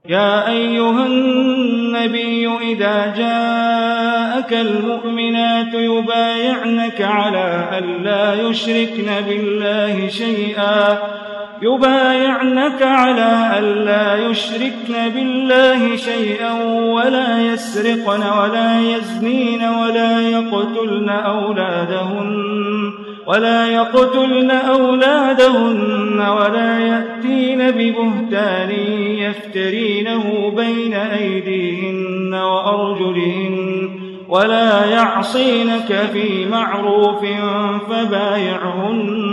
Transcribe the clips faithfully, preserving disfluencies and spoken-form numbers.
يا أيها النبي إذا جاءك المؤمنات يبايعنك على أن لا يشركن بالله شيئا يبايعنك على أن لا يشركن بالله شيئا ولا يسرقن ولا يزنين ولا يقتلن أولادهن ولا يقتلن أولادهن ولا يأتين ببهتان يفترينه بين أيديهن وأرجلهن ولا يعصينك في معروف فبايعهن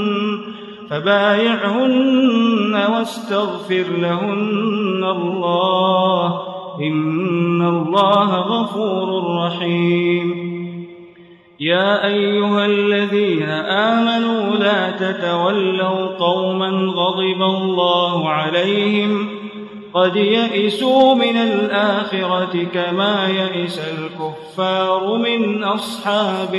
فبايعهن واستغفر لهن الله إن الله غفور رحيم. يا أيها الذين آمنوا لا تتولوا قوما غضب الله عليهم قد يئسوا من الآخرة كما يئس الكفار من أصحاب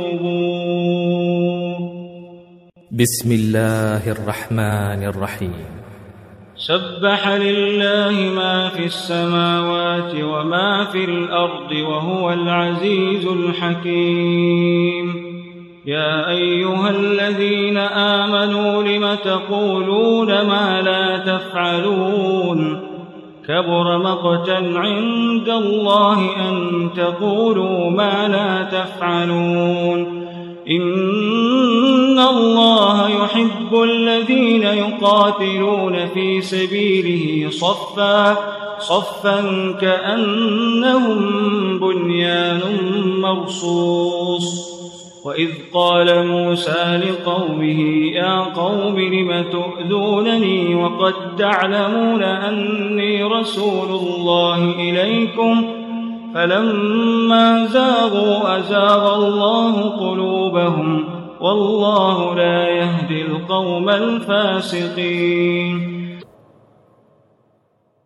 القبور. بسم الله الرحمن الرحيم. سبح لله ما في السماوات وما في الأرض وهو العزيز الحكيم. يا أيها الذين آمنوا لم تقولون ما لا تفعلون كبر مقتا عند الله أن تقولوا ما لا تفعلون. إن الله يحب الذين يقاتلون في سبيله صفا صفا كأنهم بنيان مرصوص. وإذ قال موسى لقومه يا قوم لم تؤذونني وقد تعلمون أني رسول الله إليكم فلما زاغوا أزاغ الله قلوبهم والله لا يهدي القوم الفاسقين.